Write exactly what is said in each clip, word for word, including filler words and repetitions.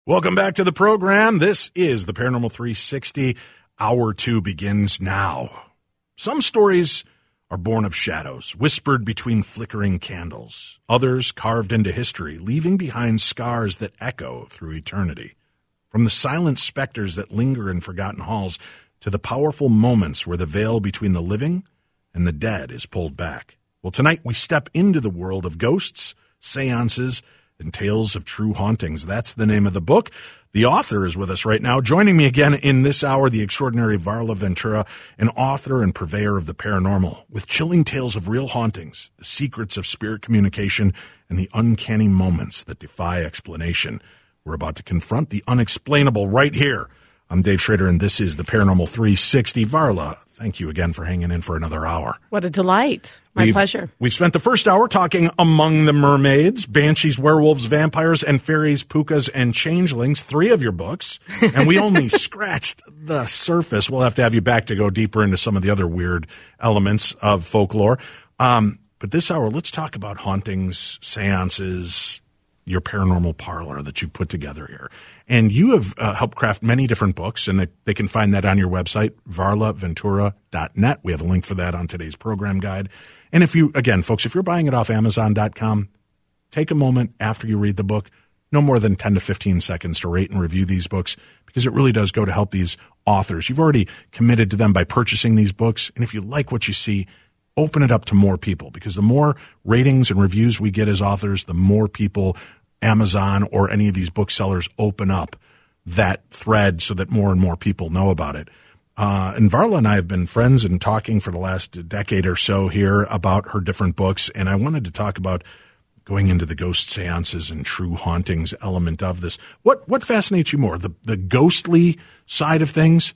Welcome back to the program. This is the Paranormal three sixty. Hour two begins now. Some stories are born of shadows, whispered between flickering candles. Others carved into history, leaving behind scars that echo through eternity. From the silent specters that linger in forgotten halls to the powerful moments where the veil between the living and the dead is pulled back. Well, tonight we step into the world of ghosts, seances, and Tales of True Hauntings. That's the name of the book. The author is with us right now. Joining me again in this hour, the extraordinary Varla Ventura, an author and purveyor of the paranormal, with chilling tales of real hauntings, the secrets of spirit communication, and the uncanny moments that defy explanation. We're about to confront the unexplainable right here. I'm Dave Schrader, and this is the Paranormal three sixty. Varla, thank you again for hanging in for another hour. What a delight. My we've, pleasure. We've spent the first hour talking Among the Mermaids, Banshees, Werewolves, Vampires, and Fairies, Pukas, and Changelings, three of your books, and we only scratched the surface. We'll have to have you back to go deeper into some of the other weird elements of folklore. Um, but this hour, let's talk about hauntings, seances, your paranormal parlor that you've put together here. And you have uh, helped craft many different books, and they, they can find that on your website, varla ventura dot net. We have a link for that on today's program guide. And if you, again, folks, if you're buying it off amazon dot com, take a moment after you read the book, no more than ten to fifteen seconds to rate and review these books, because it really does go to help these authors. You've already committed to them by purchasing these books, and if you like what you see, open it up to more people, because the more ratings and reviews we get as authors, the more people Amazon or any of these booksellers open up that thread so that more and more people know about it. Uh, and Varla and I have been friends and talking for the last decade or so here about her different books, and I wanted to talk about going into the ghost seances and true hauntings element of this. What what fascinates you more, the the ghostly side of things,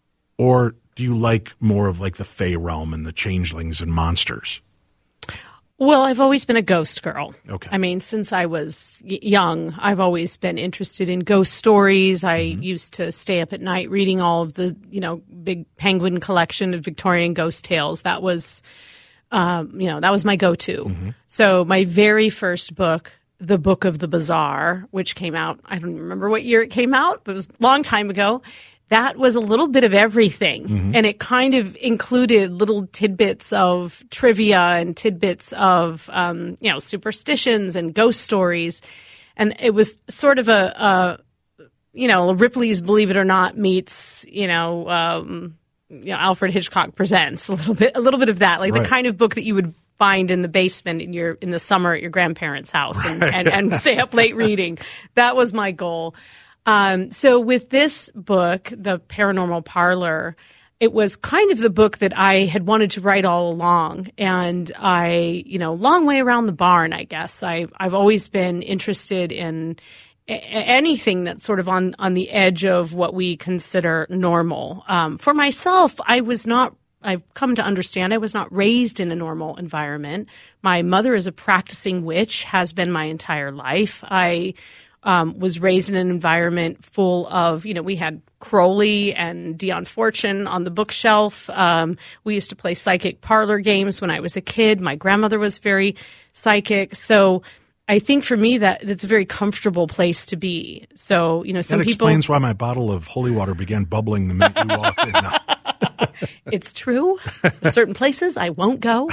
or do you like more of like the Fey realm and the changelings and monsters? Well, I've always been a ghost girl. Okay. I mean, since I was y- young, I've always been interested in ghost stories. I mm-hmm. used to stay up at night reading all of the, you know, big Penguin collection of Victorian ghost tales. That was, um, you know, that was my go-to. Mm-hmm. So my very first book, The Book of the Bizarre, which came out, I don't remember what year it came out, but it was a long time ago. That was a little bit of everything, mm-hmm. and it kind of included little tidbits of trivia and tidbits of, um, you know, superstitions and ghost stories. And it was sort of a, a you know, Ripley's Believe It or Not meets, you know, um, you know, Alfred Hitchcock Presents, a little bit, a little bit of that, like right. the kind of book that you would find in the basement in your in the summer at your grandparents' house and, right. and, and stay up late reading. That was my goal. Um, so with this book, The Paranormal Parlor, it was kind of the book that I had wanted to write all along. And I, you know, long way around the barn, I guess. I, I've always been interested in a- anything that's sort of on, on the edge of what we consider normal. Um, for myself, I was not I've come to understand I was not raised in a normal environment. My mother is a practicing witch, has been my entire life. I Um, was raised in an environment full of, you know, we had Crowley and Dion Fortune on the bookshelf. Um, we used to play psychic parlor games when I was a kid. My grandmother was very psychic. So I think for me that it's a very comfortable place to be. So, you know, some that people. That explains why my bottle of holy water began bubbling the minute you walked in. No. It's true. Certain places I won't go.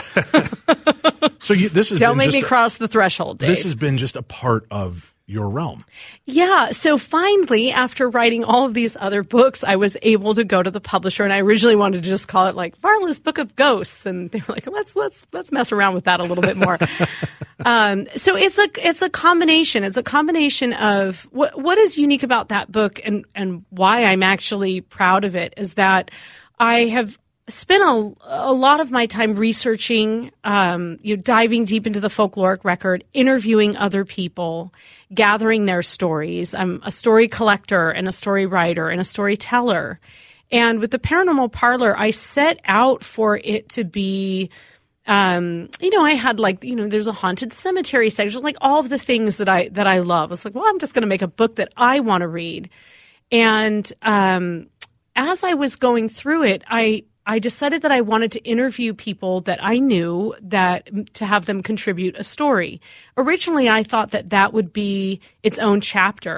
So you, this is Don't make me a, cross the threshold, Dave. This has been just a part of your realm. Yeah. So finally, after writing all of these other books, I was able to go to the publisher, and I originally wanted to just call it like Varla's Book of Ghosts, and they were like, "Let's let's let's mess around with that a little bit more." um, so it's a it's a combination. It's a combination of what what is unique about that book, and and why I'm actually proud of it is that I have spent a, a lot of my time researching, um, you know, diving deep into the folkloric record, interviewing other people, gathering their stories. I'm a story collector and a story writer and a storyteller. And with the Paranormal Parlor, I set out for it to be, um, you know, I had like, you know, there's a haunted cemetery section, like all of the things that I that I love. I was like, well, I'm just going to make a book that I want to read. And um, as I was going through it, I I decided that I wanted to interview people that I knew that to have them contribute a story. Originally, I thought that that would be its own chapter,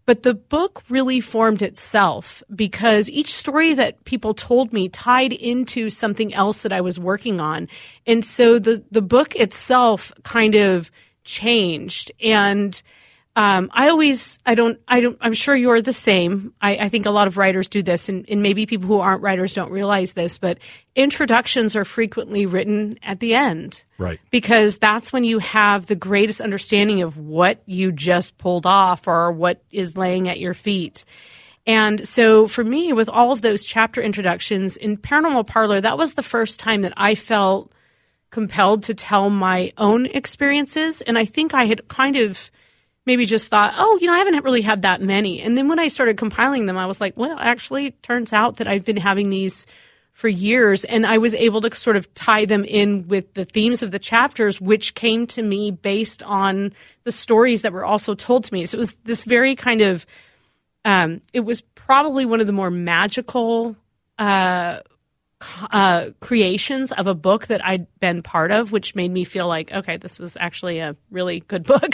But the book really formed itself because each story that people told me tied into something else that I was working on. And so the, the book itself kind of changed. And um, I always, I don't, I don't, I'm sure you're the same. I, I think a lot of writers do this, and, and maybe people who aren't writers don't realize this, but introductions are frequently written at the end. Right. Because that's when you have the greatest understanding of what you just pulled off or what is laying at your feet. And so for me, with all of those chapter introductions in Paranormal Parlor, that was the first time that I felt compelled to tell my own experiences. And I think I had kind of maybe just thought, oh, you know, I haven't really had that many. And then when I started compiling them, I was like, well, actually, it turns out that I've been having these for years. And I was able to sort of tie them in with the themes of the chapters, which came to me based on the stories that were also told to me. So it was this very kind of, um, it was probably one of the more magical uh Uh, creations of a book that I'd been part of, which made me feel like, okay, this was actually a really good book.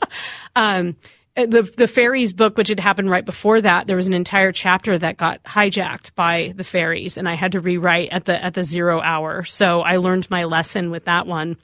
um, the the fairies book, which had happened right before that, there was an entire chapter that got hijacked by the fairies, and I had to rewrite at the at the zero hour. So I learned my lesson with that one.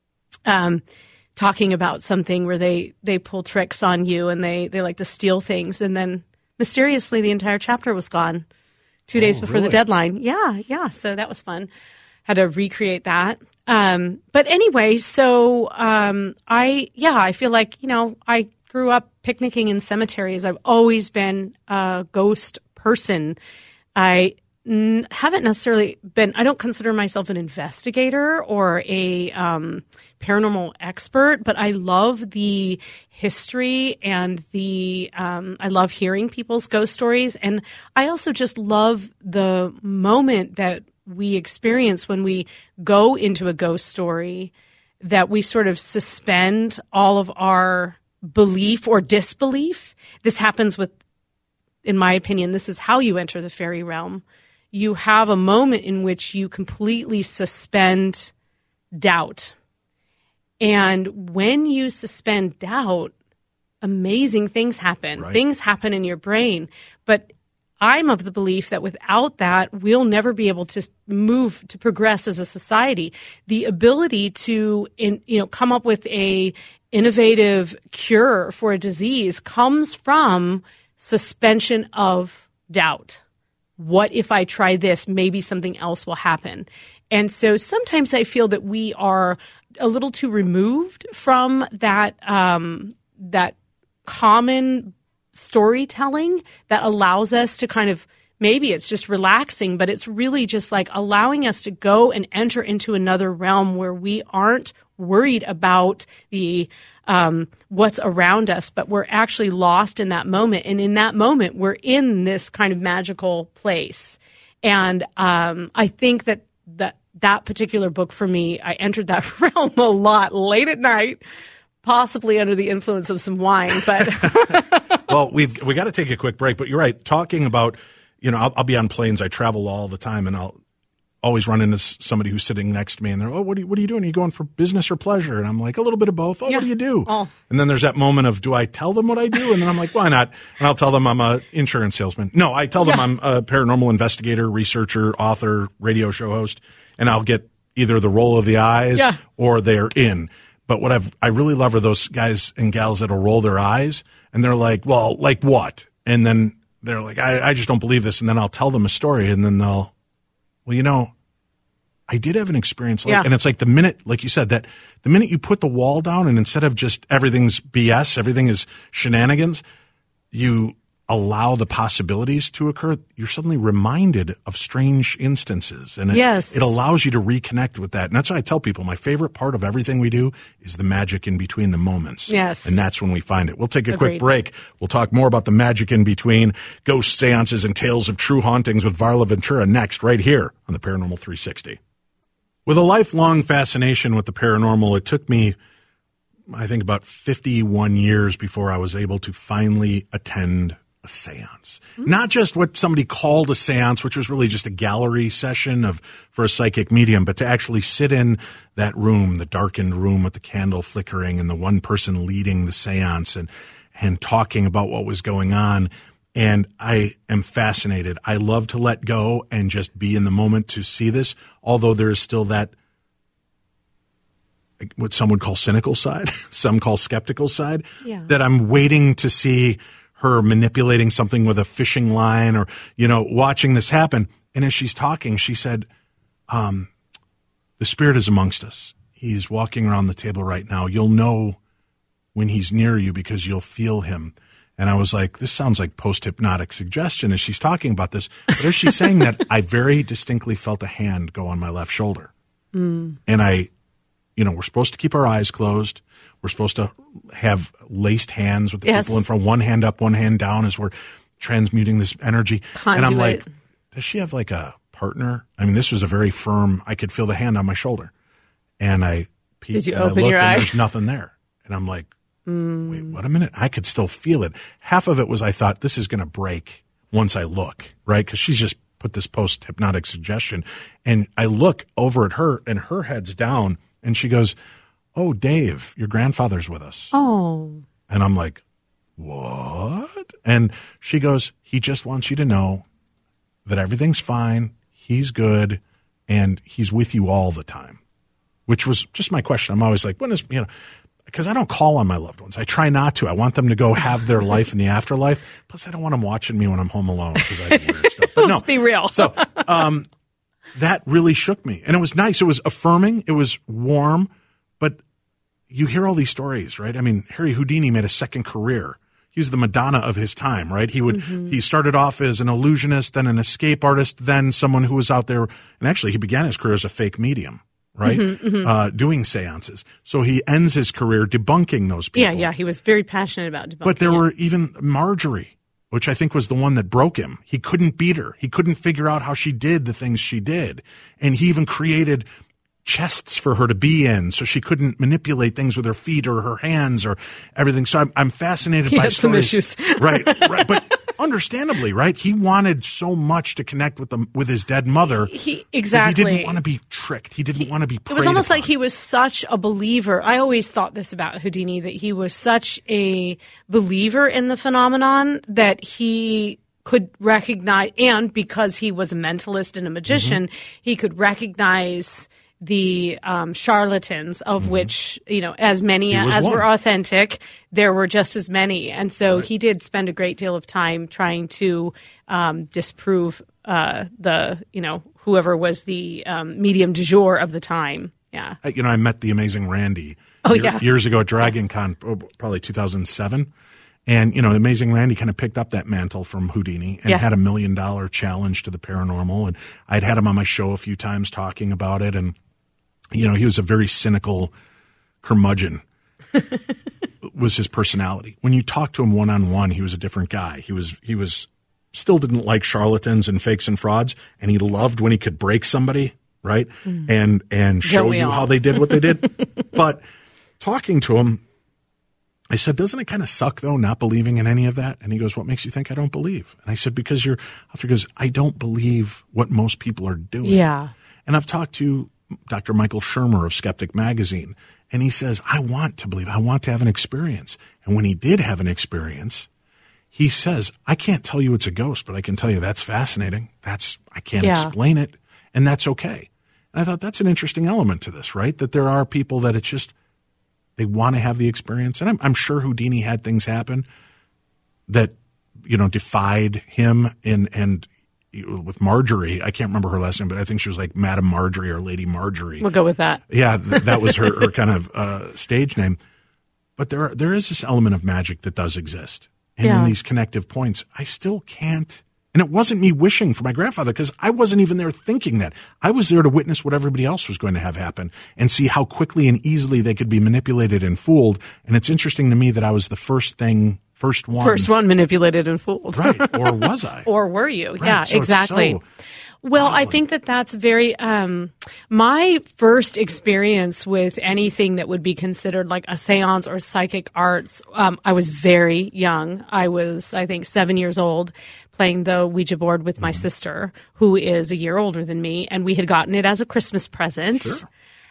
Um, talking about something where they they pull tricks on you and they they like to steal things, and then mysteriously the entire chapter was gone. Two days oh, before really? the deadline. Yeah, yeah. So that was fun. Had to recreate that. Um, but anyway, so um, I, yeah, I feel like, you know, I grew up picnicking in cemeteries. I've always been a ghost person. I n- haven't necessarily been, I don't consider myself an investigator or a um, paranormal expert, but I love the history and the um, I love hearing people's ghost stories, and I also just love the moment that we experience when we go into a ghost story, that we sort of suspend all of our belief or disbelief. This happens with, in my opinion, this is how you enter the fairy realm. You have a moment in which you completely suspend doubt. And when you suspend doubt, amazing things happen. Right. Things happen in your brain. But I'm of the belief that without that, we'll never be able to move, to progress as a society. The ability to, in, you know, come up with a innovative cure for a disease comes from suspension of doubt. What if I try this? Maybe something else will happen. And so sometimes I feel that we are a little too removed from that um, that common storytelling that allows us to kind of, maybe it's just relaxing, but it's really just like allowing us to go and enter into another realm where we aren't worried about the um, what's around us, but we're actually lost in that moment. And in that moment, we're in this kind of magical place. And um, I think that that that particular book for me, I entered that realm a lot late at night, possibly under the influence of some wine. But well, we've we got to take a quick break. But you're right. Talking about, you know, I'll, I'll be on planes. I travel all the time, and I'll always run into somebody who's sitting next to me, and they're, oh, what are you, what are you doing? Are you going for business or pleasure? And I'm like, a little bit of both. Oh, yeah. What do you do? Oh. And then there's that moment of, do I tell them what I do? And then I'm like, why not? And I'll tell them I'm a insurance salesman. No, I tell them yeah. I'm a paranormal investigator, researcher, author, radio show host, and I'll get either the roll of the eyes yeah. or they're in. But what I've, I really love are those guys and gals that'll roll their eyes and they're like, well, like what? And then they're like, I, I just don't believe this. And then I'll tell them a story and then they'll, well, you know, I did have an experience like, yeah. and it's like the minute, like you said, that the minute you put the wall down and instead of just everything's B S, everything is shenanigans, you allow the possibilities to occur, you're suddenly reminded of strange instances. And it, yes. it allows you to reconnect with that. And that's why I tell people my favorite part of everything we do is the magic in between the moments. Yes. And that's when we find it. We'll take a Agreed. quick break. We'll talk more about the magic in between, ghost seances and tales of true hauntings with Varla Ventura next, right here on the Paranormal three sixty. With a lifelong fascination with the paranormal, it took me, I think, about fifty-one years before I was able to finally attend a seance. Mm-hmm. Not just what somebody called a seance, which was really just a gallery session of for a psychic medium, but to actually sit in that room, the darkened room with the candle flickering and the one person leading the seance and and talking about what was going on. And I am fascinated. I love to let go and just be in the moment to see this, although there is still that, what some would call cynical side, some call skeptical side, yeah. that I'm waiting to see her manipulating something with a fishing line or, you know, watching this happen. And as she's talking, she said, um, the Spirit is amongst us. He's walking around the table right now. You'll know when he's near you because you'll feel him. And I was like, this sounds like post-hypnotic suggestion as she's talking about this. But as she's saying that, I very distinctly felt a hand go on my left shoulder. Mm. And I, you know, we're supposed to keep our eyes closed. We're supposed to have laced hands with the yes. people in front, one hand up, one hand down as we're transmuting this energy. Conduit. And I'm like, does she have like a partner? I mean, this was a very firm, I could feel the hand on my shoulder. And I peeked Did you and open I looked your and eye? there's nothing there. And I'm like, mm. wait, what a minute. I could still feel it. Half of it was I thought this is going to break once I look, right? Because she's just put this post-hypnotic suggestion. And I look over at her and her head's down and she goes, oh, Dave, your grandfather's with us. Oh. And I'm like, what? And she goes, he just wants you to know that everything's fine. He's good. And he's with you all the time, which was just my question. I'm always like, when is, you know, because I don't call on my loved ones. I try not to. I want them to go have their life in the afterlife. Plus, I don't want them watching me when I'm home alone because I do weird stuff. But Let's no. be real. So um, that really shook me. And it was nice. It was affirming. It was warm. But you hear all these stories, right? I mean, Harry Houdini made a second career. He's the Madonna of his time, right? He would, mm-hmm. he started off as an illusionist, then an escape artist, then someone who was out there. And actually, he began his career as a fake medium, right? Mm-hmm, mm-hmm. Uh, doing seances. So he ends his career debunking those people. Yeah, yeah. He was very passionate about debunking. But there it. were even Marjorie, which I think was the one that broke him. He couldn't beat her. He couldn't figure out how she did the things she did. And he even created chests for her to be in so she couldn't manipulate things with her feet or her hands or everything. So I'm, I'm fascinated he by had stories. some issues. right, right. But understandably, right? He wanted so much to connect with the, with his dead mother. He exactly. He didn't want to be tricked. He didn't he, want to be preyed It was almost upon. like he was such a believer. I always thought this about Houdini, that he was such a believer in the phenomenon that he could recognize, and because he was a mentalist and a magician, mm-hmm. he could recognize the um, charlatans, of mm-hmm. which, you know, as many as one. were authentic, there were just as many. And so right. he did spend a great deal of time trying to um, disprove uh, the, you know, whoever was the um, medium du jour of the time. Yeah. You know, I met the amazing Randy oh, year, yeah. years ago at Dragon Con, probably two thousand seven. And, you know, the amazing Randy kind of picked up that mantle from Houdini and yeah. had a million dollar challenge to the paranormal. And I'd had him on my show a few times talking about it. And, you know, he was a very cynical curmudgeon was his personality. When you talk to him one on one, he was a different guy. He was, he was still didn't like charlatans and fakes and frauds. And he loved when he could break somebody, right? Mm. And, and show you all. how they did what they did. But talking to him, I said, doesn't it kind of suck, though, not believing in any of that? And he goes, what makes you think I don't believe? And I said, because your author goes, I don't believe what most people are doing. Yeah. And I've talked to Doctor Michael Shermer of Skeptic Magazine, and he says, I want to believe. I want to have an experience. And when he did have an experience, he says, I can't tell you it's a ghost, but I can tell you that's fascinating. That's I can't yeah. explain it, and that's okay. And I thought that's an interesting element to this, right? That there are people that it's just, they want to have the experience. And I'm, I'm sure Houdini had things happen that, you know, defied him. And, and with Marjorie, I can't remember her last name, but I think she was like Madam Marjorie or Lady Marjorie. We'll go with that. Yeah, th- that was her, her kind of uh, stage name. But there, are, there is this element of magic that does exist. And yeah. in these connective points, I still can't. And it wasn't me wishing for my grandfather because I wasn't even there thinking that. I was there to witness what everybody else was going to have happen and see how quickly and easily they could be manipulated and fooled. And it's interesting to me that I was the first thing, first one. First one manipulated and fooled. Right. Or was I? Or were you? Right. Yeah, So exactly. so Well, I think that that's very, um, my first experience with anything that would be considered like a seance or psychic arts, um, I was very young. I was, I think, seven years old, playing the Ouija board with my mm-hmm. sister, who is a year older than me, and we had gotten it as a Christmas present. Sure.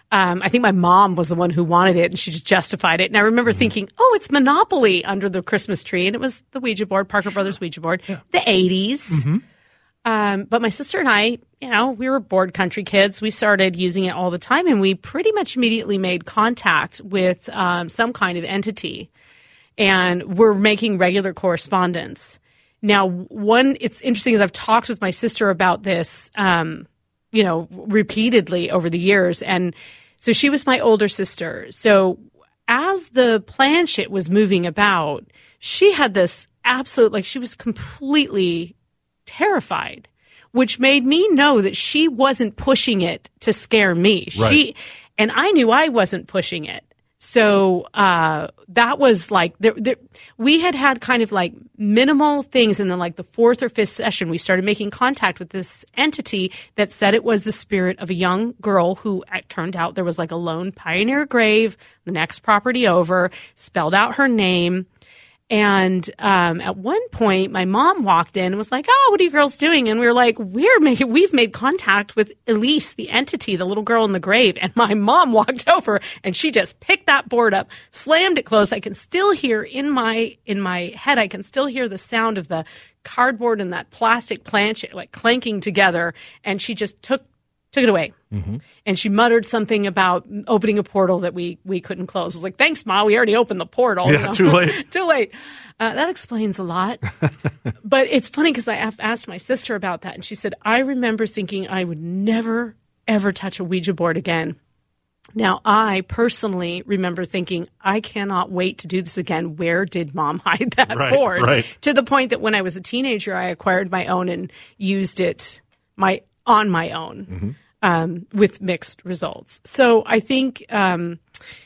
Um, I think my mom was the one who wanted it, and she just justified it. And I remember mm-hmm. thinking, oh, it's Monopoly under the Christmas tree. And it was the Ouija board, Parker Brothers Ouija board, yeah. the eighties. Mm-hmm. Um, but my sister and I, you know, we were bored country kids. We started using it all the time, and we pretty much immediately made contact with um, some kind of entity. And we're making regular correspondence. Now, one, it's interesting is I've talked with my sister about this, um, you know, repeatedly over the years. And so she was my older sister. So as the planchette was moving about, she had this absolute, like she was completely terrified, which made me know that she wasn't pushing it to scare me. Right. She, and I knew I wasn't pushing it. So uh, that was like there, there, we had had kind of like minimal things, and then like the fourth or fifth session, we started making contact with this entity that said it was the spirit of a young girl who it turned out there was like a lone pioneer grave, the next property over, spelled out her name. And um, at one point, my mom walked in and was like, "Oh, what are you girls doing?" And we were like, "We're making, we've made contact with Elise, the entity, the little girl in the grave." And my mom walked over and she just picked that board up, slammed it closed. I can still hear in my in my head, I can still hear the sound of the cardboard and that plastic planchette like clanking together. And she just took took it away. Mm-hmm. And she muttered something about opening a portal that we we couldn't close. I was like, "Thanks, Ma. We already opened the portal." Yeah, you know? too late. Too late. Uh, that explains a lot. But it's funny because I asked my sister about that, and she said, "I remember thinking I would never, ever touch a Ouija board again." Now, I personally remember thinking, I cannot wait to do this again. Where did Mom hide that right, board? Right. To the point that when I was a teenager, I acquired my own and used it my on my own. Mm-hmm. Um, with mixed results. So I think, um,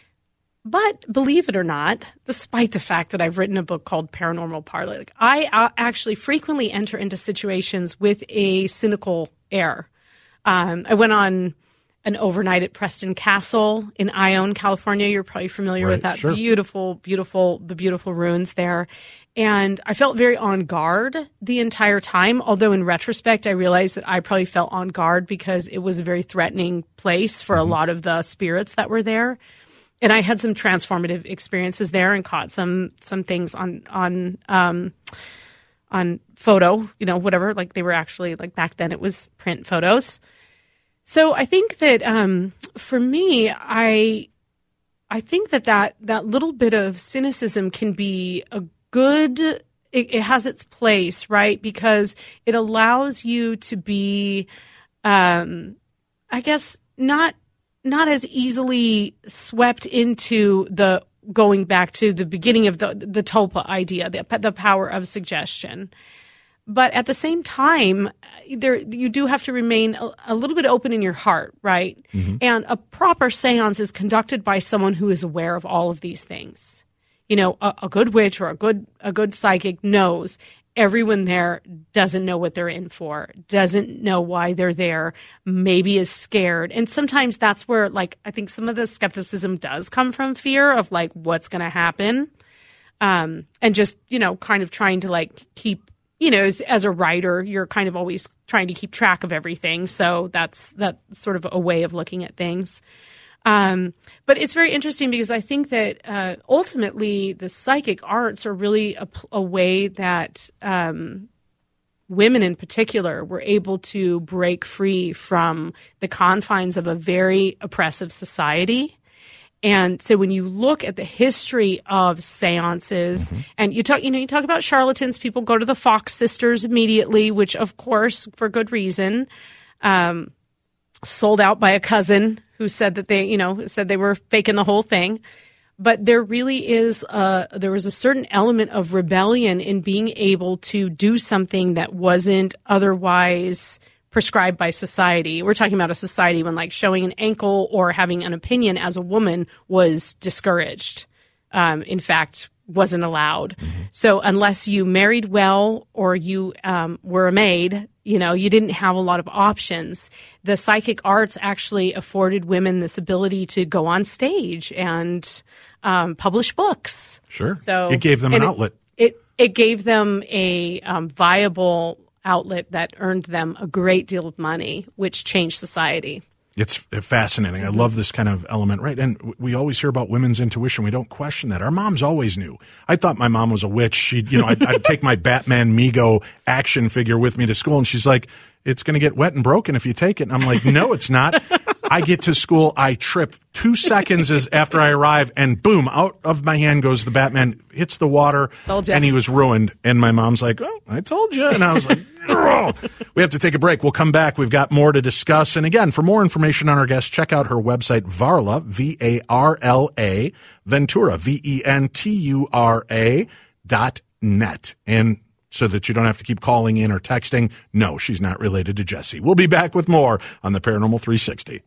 but believe it or not, despite the fact that I've written a book called Paranormal Parlay, like I uh, actually frequently enter into situations with a cynical air. Um, I went on an overnight at Preston Castle in Ione, California. You're probably familiar right, with that sure. beautiful, beautiful, the beautiful ruins there. And I felt very on guard the entire time, although in retrospect, I realized that I probably felt on guard because it was a very threatening place for mm-hmm. a lot of the spirits that were there. And I had some transformative experiences there and caught some some things on on um, on photo, you know, whatever. Like they were actually, like back then it was print photos. So I think that um, for me, I I think that, that that little bit of cynicism can be a good, it, it has its place, right? Because it allows you to be, um, I guess, not not as easily swept into the going back to the beginning of the the tulpa idea, the the power of suggestion. But at the same time, there you do have to remain a, a little bit open in your heart, right? Mm-hmm. And a proper seance is conducted by someone who is aware of all of these things. You know, a, a good witch or a good a good psychic knows everyone there doesn't know what they're in for, doesn't know why they're there, maybe is scared. And sometimes that's where, like, I think some of the skepticism does come from fear of, like, what's going to happen. Um, and just, you know, kind of trying to, like, keep, you know, as, as a writer, you're kind of always trying to keep track of everything. So that's, that's sort of a way of looking at things. Um, but it's very interesting because I think that uh, ultimately the psychic arts are really a, a way that um, women in particular were able to break free from the confines of a very oppressive society. And so when you look at the history of seances, mm-hmm. and you talk, you know, you talk about charlatans, people go to the Fox sisters immediately, which of course, for good reason, um, sold out by a cousin who said that they, you know, said they were faking the whole thing. But there really is a, there was a certain element of rebellion in being able to do something that wasn't otherwise prescribed by society. We're talking about a society when, like, showing an ankle or having an opinion as a woman was discouraged. Um, in fact, wasn't allowed. Mm-hmm. So unless you married well or you um, were a maid, you know, you didn't have a lot of options. The psychic arts actually afforded women this ability to go on stage and um, publish books. Sure. So it gave them an outlet. It, it it gave them a um, viable outlet that earned them a great deal of money, which changed society. It's fascinating. Mm-hmm. I love this kind of element, right? And we always hear about women's intuition. We don't question that. Our moms always knew. I thought my mom was a witch. She'd, you know, I'd, I'd take my Batman Mego action figure with me to school, and she's like, "It's going to get wet and broken if you take it." And I'm like, "No, it's not." I get to school, I trip two seconds as after I arrive, and boom, out of my hand goes the Batman, hits the water, and he was ruined. And my mom's like, "Oh, I told you." And I was like, "Oh." We have to take a break. We'll come back. We've got more to discuss. And again, for more information on our guest, check out her website, Varla, V A R L A, Ventura, V E N T U R A dot net. And so that you don't have to keep calling in or texting, no, she's not related to Jesse. We'll be back with more on the Paranormal three sixty.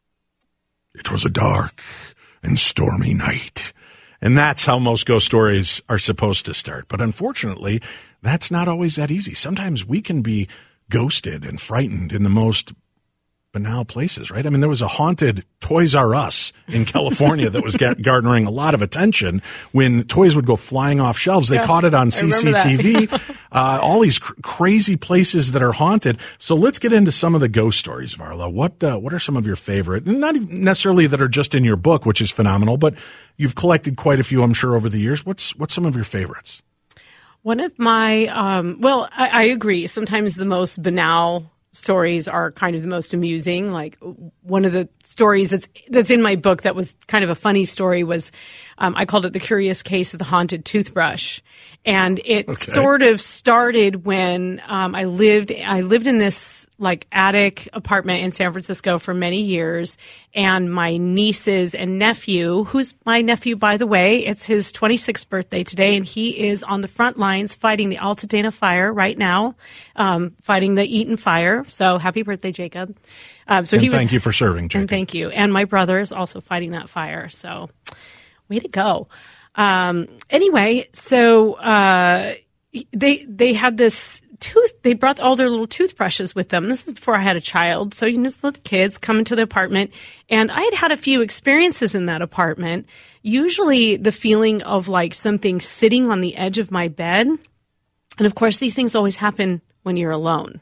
It was a dark and stormy night. And that's how most ghost stories are supposed to start. But unfortunately, that's not always that easy. Sometimes we can be ghosted and frightened in the most banal places, right? I mean, there was a haunted Toys R Us in California that was gar- garnering a lot of attention when toys would go flying off shelves. They yeah, caught it on C C T V. uh, all these cr- crazy places that are haunted. So let's get into some of the ghost stories, Varla. What uh, what are some of your favorite? Not even necessarily that are just in your book, which is phenomenal, but you've collected quite a few, I'm sure, over the years. What's what's some of your favorites? One of my, um, well, I, I agree. Sometimes the most banal stories are kind of the most amusing. Like one of the stories that's that's in my book that was kind of a funny story was um, I called it The Curious Case of the Haunted Toothbrush. And it okay. sort of started when um, I lived I lived in this like attic apartment in San Francisco for many years, and my nieces and nephew, who's my nephew, by the way, it's his twenty-sixth birthday today, and he is on the front lines fighting the Altadena fire right now, um, fighting the Eaton fire. So happy birthday, Jacob. Um, so and he was, thank you for serving, Jacob. And thank you. And my brother is also fighting that fire. So way to go. Um, anyway, so, uh, they, they had this tooth, they brought all their little toothbrushes with them. This is before I had a child. So you know, just let the kids come into the apartment, and I had had a few experiences in that apartment. Usually the feeling of like something sitting on the edge of my bed. And of course, these things always happen when you're alone.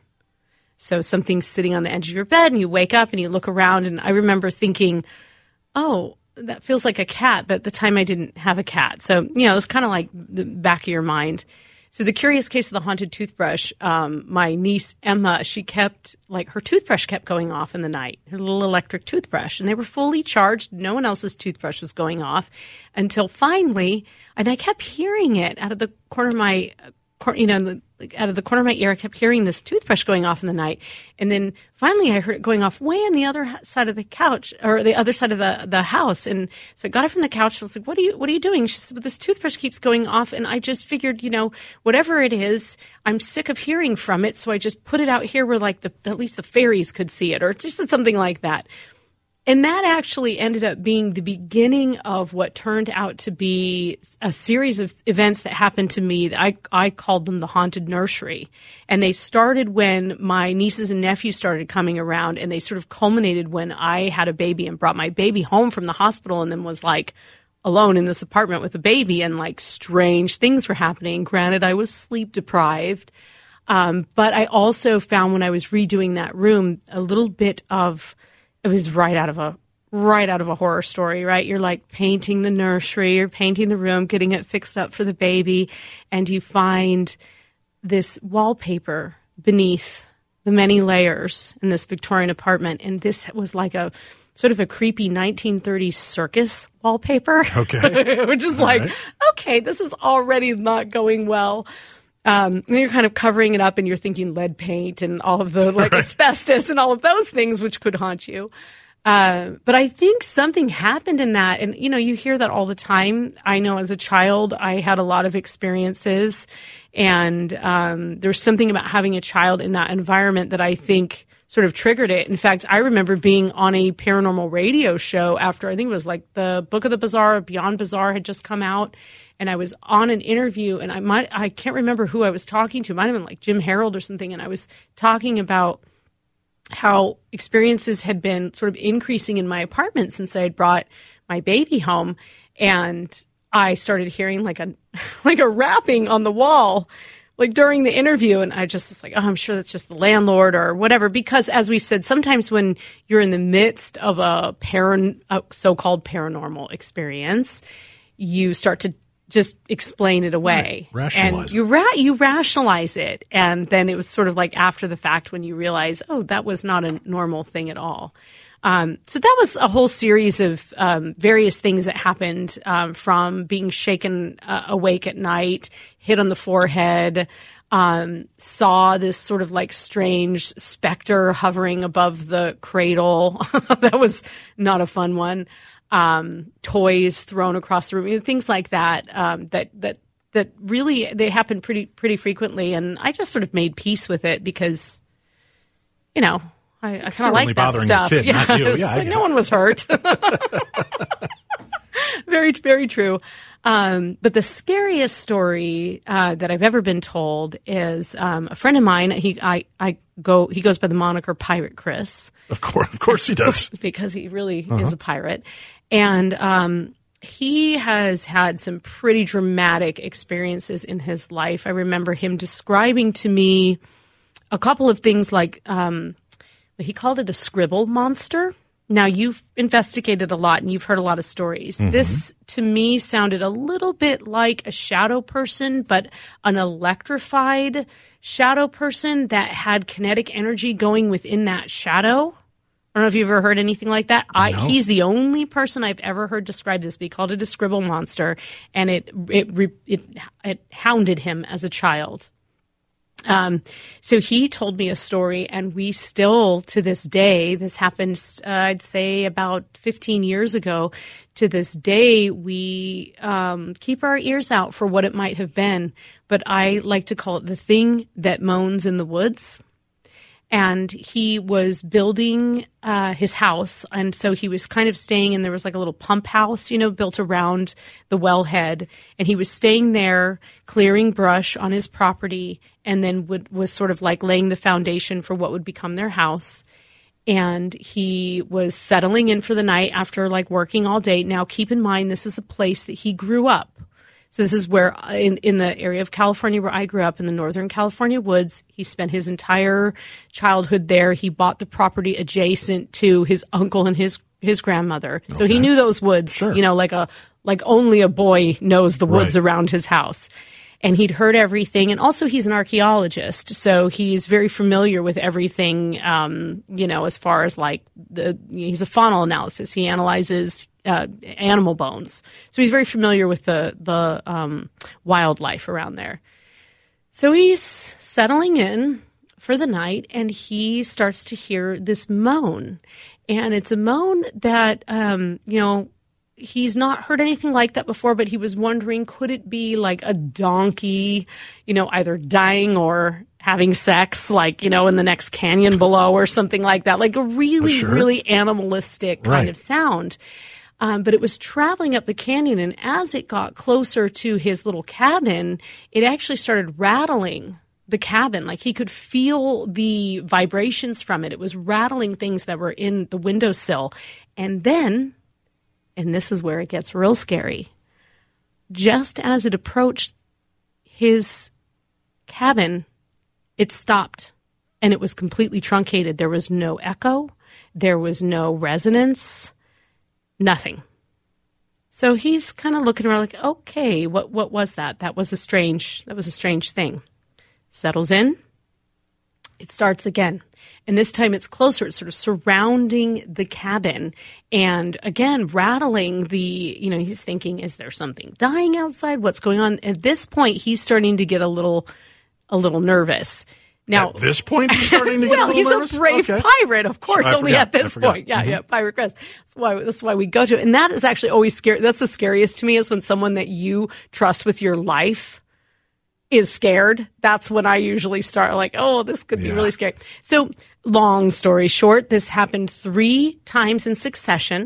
So something's sitting on the edge of your bed, and you wake up and you look around, and I remember thinking, oh, that feels like a cat, but at the time I didn't have a cat. So, you know, it's kind of like the back of your mind. So The Curious Case of the Haunted Toothbrush, um, my niece Emma, she kept, like, her toothbrush kept going off in the night, her little electric toothbrush, and they were fully charged. No one else's toothbrush was going off until finally, and I kept hearing it out of the corner of my, you know, out of the corner of my ear, I kept hearing this toothbrush going off in the night. And then finally I heard it going off way on the other side of the couch, or the other side of the, the house. And so I got up from the couch and I was like, what are you, what are you doing? She said, well, this toothbrush keeps going off. And I just figured, you know, whatever it is, I'm sick of hearing from it. So I just put it out here where like the, at least the fairies could see it, or just something like that. And that actually ended up being the beginning of what turned out to be a series of events that happened to me. I, I called them the Haunted Nursery. And they started when my nieces and nephews started coming around, and they sort of culminated when I had a baby and brought my baby home from the hospital, and then was like alone in this apartment with a baby, and like strange things were happening. Granted, I was sleep deprived. Um, but I also found when I was redoing that room a little bit of it was right out of a right out of a horror story, right? You're like painting the nursery, you're painting the room, getting it fixed up for the baby, and you find this wallpaper beneath the many layers in this Victorian apartment. And this was like a sort of a creepy nineteen thirties circus wallpaper. Okay. Which is All like, right. okay, this is already not going well. Um, and you're kind of covering it up, and you're thinking lead paint and all of the like right. asbestos and all of those things which could haunt you. Uh, but I think something happened in that. And, you know, you hear that all the time. I know as a child, I had a lot of experiences, and um, there's something about having a child in that environment that I think sort of triggered it. In fact, I remember being on a paranormal radio show after, I think it was like the Book of the Bizarre, Beyond Bizarre had just come out. And I was on an interview, and I might, I can't remember who I was talking to. It might have been like Jim Harold or something. And I was talking about how experiences had been sort of increasing in my apartment since I had brought my baby home. And I started hearing like a, like a rapping on the wall, like during the interview, and I just was like, oh, I'm sure that's just the landlord or whatever. Because as we've said, sometimes when you're in the midst of a, paran- a so-called paranormal experience, you start to just explain it away. Right. Rationalize and you ra- you rationalize it. And then it was sort of like after the fact when you realize, oh, that was not a normal thing at all. Um, so that was a whole series of um, various things that happened, um, from being shaken uh, awake at night, hit on the forehead, um, saw this sort of like strange specter hovering above the cradle. That was not a fun one. Um, toys thrown across the room, you know, things like that, um, that, that, that really, they happen pretty, pretty frequently. And I just sort of made peace with it because, you know, I, I kind of like that stuff. Kid, yeah, not you. yeah like, no one was hurt. Very, very true. Um, but the scariest story uh, that I've ever been told is um, a friend of mine. He, I, I go. He goes by the moniker Pirate Chris. Of course, of course, he does, because he really uh-huh. is a pirate, and um, he has had some pretty dramatic experiences in his life. I remember him describing to me a couple of things like. Um, He called it a scribble monster. Now, you've investigated a lot and you've heard a lot of stories. Mm-hmm. This, to me, sounded a little bit like a shadow person, but an electrified shadow person that had kinetic energy going within that shadow. I don't know if you've ever heard anything like that. No. I, he's the only person I've ever heard describe this. But he called it a scribble monster, and it it it, it, it hounded him as a child. Um, so he told me a story, and we still, to this day, this happened, uh, I'd say about fifteen years ago, to this day, we um, keep our ears out for what it might have been. But I like to call it the thing that moans in the woods. And he was building uh, his house, and so he was kind of staying, and there was like a little pump house, you know, built around the wellhead, and he was staying there, clearing brush on his property, and then would, was sort of like laying the foundation for what would become their house. And he was settling in for the night after like working all day. Now, keep in mind, this is a place that he grew up. So this is where, in, in the area of California where I grew up, in the Northern California woods, he spent his entire childhood there. He bought the property adjacent to his uncle and his, his grandmother. Okay. So he knew those woods, sure. you know, like a like only a boy knows the woods right. around his house. And he'd heard everything. And also he's an archaeologist, so he's very familiar with everything, um, you know, as far as like the he's a faunal analysis. He analyzes uh, animal bones. So he's very familiar with the, the um, wildlife around there. So he's settling in for the night, and he starts to hear this moan. And it's a moan that, um, you know, he's not heard anything like that before, but he was wondering, could it be like a donkey, you know, either dying or having sex, like, you know, in the next canyon below or something like that, like a really, sure. really animalistic kind right. of sound. Um, but it was traveling up the canyon, and as it got closer to his little cabin, it actually started rattling the cabin. Like he could feel the vibrations from it. It was rattling things that were in the windowsill. And then, and this is where it gets real scary, just as it approached his cabin, it stopped, and it was completely truncated. There was no echo. There was no resonance. Nothing. So he's kind of looking around like, okay, what what was that? That was a strange, that was a strange thing. Settles in. It starts again. And this time it's closer. It's sort of surrounding the cabin. And again, rattling the, you know, he's thinking, is there something dying outside? What's going on? At this point, he's starting to get a little, a little nervous. Now, at this point, he's starting to get well, a little he's nervous? a brave okay. pirate, of course, I only forgot. at this point. Yeah, mm-hmm. yeah, Pirate Chris. That's why, that's why we go to it. And that is actually always scary. That's the scariest to me, is when someone that you trust with your life is scared. That's when I usually start like, oh, this could be yeah. really scary. So long story short, this happened three times in succession.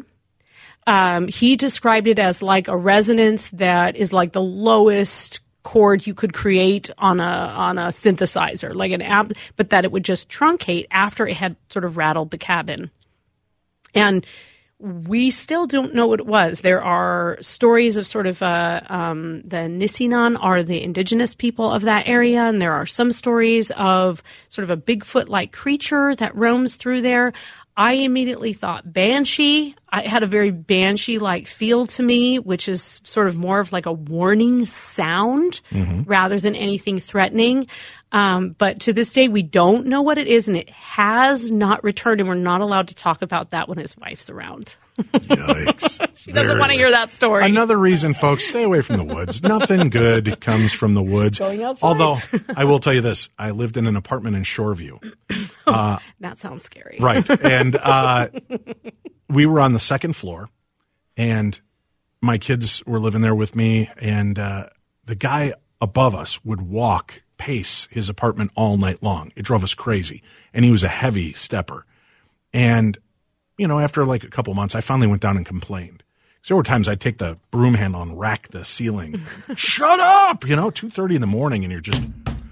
Um, he described it as like a resonance that is like the lowest chord you could create on a on a synthesizer, like an app, but that it would just truncate after it had sort of rattled the cabin. And we still don't know what it was. There are stories of sort of uh, um, the Nisinan are the indigenous people of that area, and there are some stories of sort of a Bigfoot-like creature that roams through there. I immediately thought banshee. I had a very banshee-like feel to me, which is sort of more of like a warning sound mm-hmm. rather than anything threatening. Um, but to this day, we don't know what it is, and it has not returned, and we're not allowed to talk about that when his wife's around. Yikes. She doesn't want to hear that story. Another reason, folks, stay away from the woods. Nothing good comes from the woods. Going outside. Although, I will tell you this. I lived in an apartment in Shoreview. Uh, that sounds scary. Right. And uh, we were on the second floor, and my kids were living there with me, and uh, the guy above us would walk, pace his apartment all night long. It drove us crazy. And he was a heavy stepper. And, you know, after like a couple months, I finally went down and complained. Because there were times I'd take the broom handle and rack the ceiling. Shut up! You know, two thirty in the morning, and you're just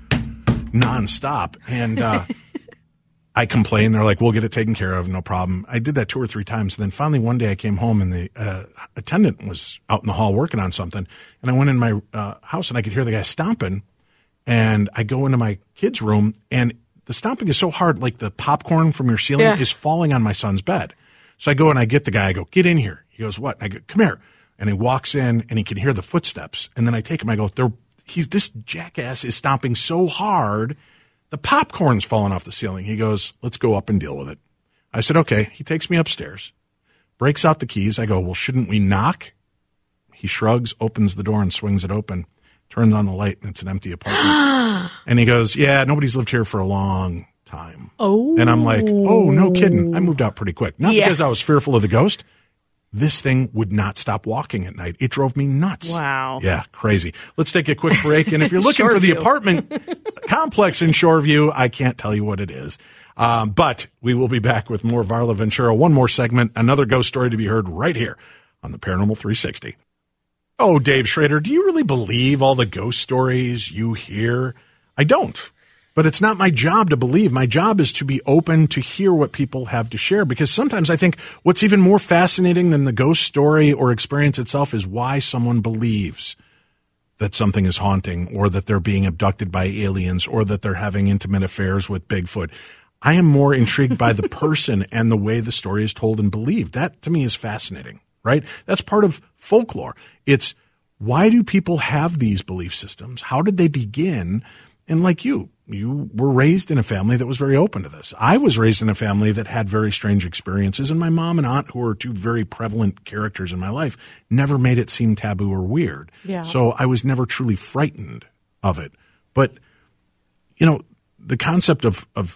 nonstop. And uh, I complained. They're like, we'll get it taken care of, no problem. I did that two or three times. And then finally one day I came home, and the uh, attendant was out in the hall working on something. And I went in my uh, house, and I could hear the guy stomping. And I go into my kid's room, and the stomping is so hard, like the popcorn from your ceiling yeah. is falling on my son's bed. So I go and I get the guy. I go, get in here. He goes, what? And I go, come here. And he walks in, and he can hear the footsteps. And then I take him. I go, there. He's this jackass is stomping so hard, the popcorn's falling off the ceiling. He goes, let's go up and deal with it. I said, okay. He takes me upstairs, breaks out the keys. I go, well, shouldn't we knock? He shrugs, opens the door, and swings it open. Turns on the light, and it's an empty apartment. And he goes, yeah, nobody's lived here for a long time. Oh. And I'm like, oh, no kidding. I moved out pretty quick. Not yeah. because I was fearful of the ghost. This thing would not stop walking at night. It drove me nuts. Wow. Yeah, crazy. Let's take a quick break. And if you're looking for the apartment complex in Shoreview, I can't tell you what it is. Um, but we will be back with more Varla Ventura. One more segment, another ghost story to be heard right here on the Paranormal three sixty. Oh, Dave Schrader, do you really believe all the ghost stories you hear? I don't. But it's not my job to believe. My job is to be open to hear what people have to share, because sometimes I think what's even more fascinating than the ghost story or experience itself is why someone believes that something is haunting, or that they're being abducted by aliens, or that they're having intimate affairs with Bigfoot. I am more intrigued by the person and the way the story is told and believed. That, to me, is fascinating, right? That's part of folklore. It's why do people have these belief systems? How did they begin? And like you, you were raised in a family that was very open to this. I was raised in a family that had very strange experiences, and my mom and aunt, who are two very prevalent characters in my life, never made it seem taboo or weird. Yeah. So I was never truly frightened of it. But, you know, the concept of, of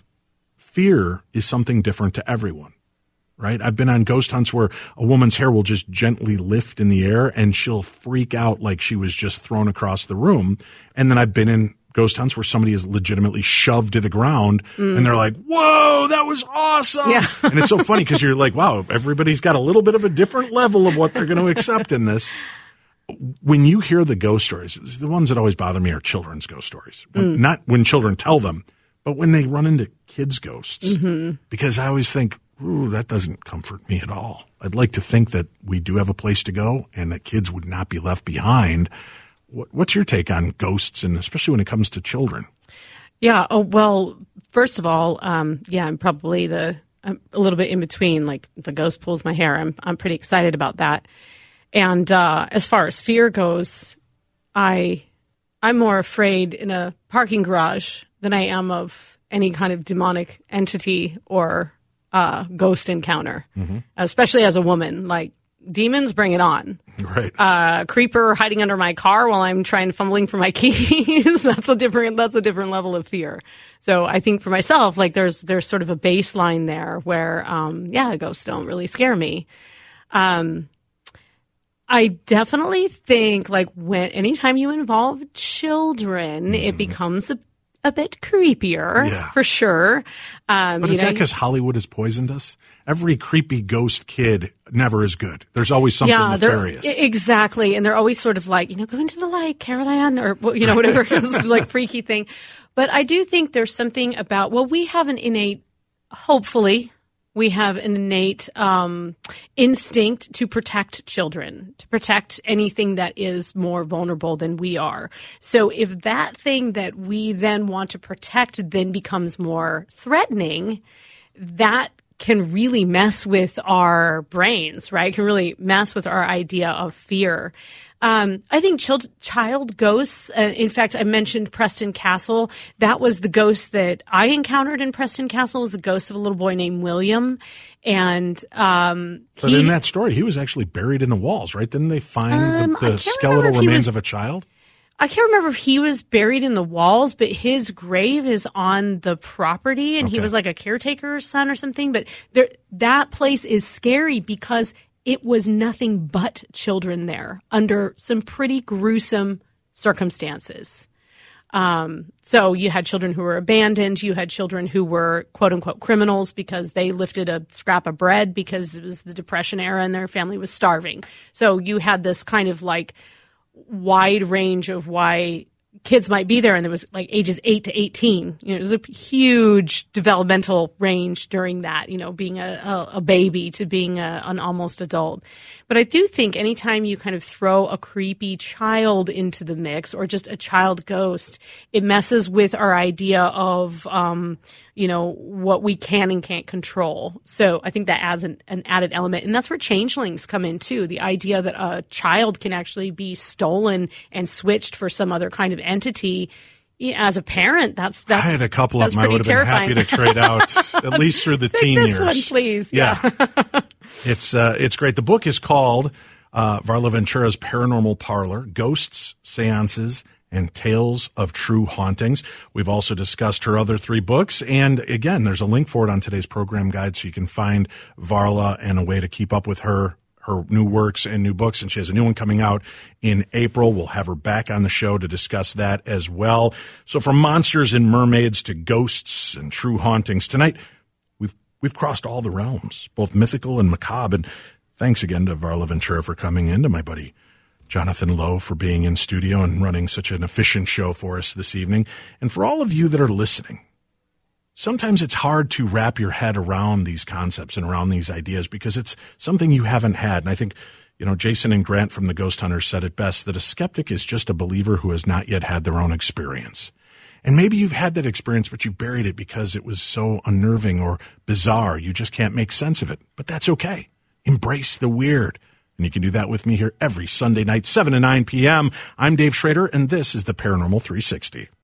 fear is something different to everyone. Right? I've been on ghost hunts where a woman's hair will just gently lift in the air and she'll freak out like she was just thrown across the room. And then I've been in ghost hunts where somebody is legitimately shoved to the ground mm. and they're like, whoa, that was awesome. Yeah. And it's so funny because you're like, wow, everybody's got a little bit of a different level of what they're going to accept in this. When you hear the ghost stories, the ones that always bother me are children's ghost stories. Mm. Not when children tell them, but when they run into kids' ghosts. Mm-hmm. Because I always think, ooh, that doesn't comfort me at all. I'd like to think that we do have a place to go and that kids would not be left behind. What's your take on ghosts, and especially when it comes to children? Yeah. Oh, well, first of all, um, yeah, I'm probably the I'm a little bit in between. Like, the ghost pulls my hair. I'm I'm pretty excited about that. And uh, as far as fear goes, I I'm more afraid in a parking garage than I am of any kind of demonic entity or Uh, ghost encounter, mm-hmm. especially as a woman. Like, demons, bring it on. Right. Uh, creeper hiding under my car while I'm trying fumbling for my keys. that's a different. That's a different level of fear. So I think for myself, like, there's there's sort of a baseline there where, um, yeah, ghosts don't really scare me. Um, I definitely think, like, when anytime you involve children, mm. it becomes a a bit creepier, yeah. for sure. Um, but you is know, that because Hollywood has poisoned us? Every creepy ghost kid never is good. There's always something yeah, nefarious. Exactly. And they're always sort of like, you know, go into the light, Caroline, or, you know, whatever, like, freaky thing. But I do think there's something about, well, we have an innate, hopefully, we have an innate um, instinct to protect children, to protect anything that is more vulnerable than we are. So if that thing that we then want to protect then becomes more threatening, that can really mess with our brains, right? Can really mess with our idea of fear. Um, I think child, child ghosts, uh, in fact, I mentioned Preston Castle. That was the ghost that I encountered in Preston Castle, was the ghost of a little boy named William. And um, But he, in that story, he was actually buried in the walls, right? Didn't they find Um, the, I the can't skeletal remember if he remains was- of a child? I can't remember if he was buried in the walls, but his grave is on the property, and he Okay. was like a caretaker's son or something. But there, that place is scary because it was nothing but children there under some pretty gruesome circumstances. Um, so you had children who were abandoned. You had children who were quote unquote criminals because they lifted a scrap of bread because it was the Depression era and their family was starving. So you had this kind of like wide range of why kids might be there, and there was like ages eight to eighteen. You know, it was a huge developmental range during that, you know, being a, a, a baby to being a, an almost adult. But I do think anytime you kind of throw a creepy child into the mix or just a child ghost, it messes with our idea of, um, you know, what we can and can't control. So I think that adds an, an added element. And that's where changelings come in too. The idea that a child can actually be stolen and switched for some other kind of entity. Yeah, as a parent, that's that's. I had a couple of that's them I would have been terrifying. happy to trade out, at least through the Take teen this years. one, please. Yeah. it's uh, it's great. The book is called uh, Varla Ventura's Paranormal Parlor, Ghosts, Seances, and Tales of True Hauntings. We've also discussed her other three books. And again, there's a link for it on today's program guide, so you can find Varla and a way to keep up with her her new works and new books, and she has a new one coming out in April. We'll have her back on the show to discuss that as well. So from monsters and mermaids to ghosts and true hauntings, tonight we've we've crossed all the realms, both mythical and macabre. And thanks again to Varla Ventura for coming in, to my buddy Jonathan Lowe for being in studio and running such an efficient show for us this evening. And for all of you that are listening, sometimes it's hard to wrap your head around these concepts and around these ideas because it's something you haven't had. And I think, you know, Jason and Grant from the Ghost Hunters said it best, that a skeptic is just a believer who has not yet had their own experience. And maybe you've had that experience, but you buried it because it was so unnerving or bizarre. You just can't make sense of it. But that's okay. Embrace the weird. And you can do that with me here every Sunday night, seven to nine p.m. I'm Dave Schrader, and this is the Paranormal three sixty.